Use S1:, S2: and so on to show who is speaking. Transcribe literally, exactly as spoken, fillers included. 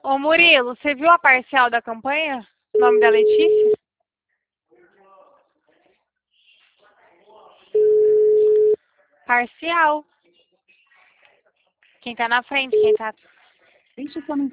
S1: Ô Murilo, você viu a parcial da campanha? O nome da Letícia? Parcial. Quem tá na frente, quem tá...
S2: Deixe sua mensagem.